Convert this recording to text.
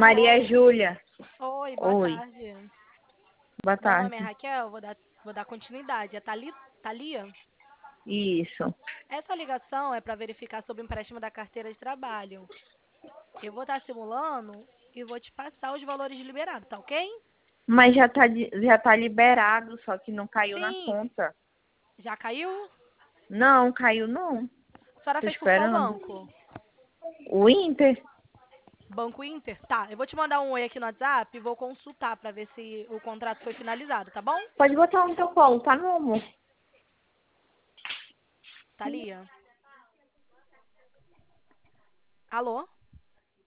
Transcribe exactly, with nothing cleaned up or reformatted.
Maria Alô? Júlia. Oi, boa Oi, tarde. boa Meu nome é tarde. Raquel, vou dar, vou dar continuidade. É Thali, Thalia? Isso. Essa ligação é para verificar sobre o empréstimo da carteira de trabalho. Eu vou estar simulando e vou te passar os valores liberados, tá ok? Mas já tá, de- já tá liberado, só que não caiu na Sim. conta. Já caiu? Não, caiu não. A senhora Tô fez por qual esperando. banco? O Inter? Banco Inter? Tá, eu vou te mandar um oi aqui no WhatsApp e vou consultar para ver se o contrato foi finalizado, tá bom? Pode botar no teu colo, tá, meu amor? Thalia? Alô?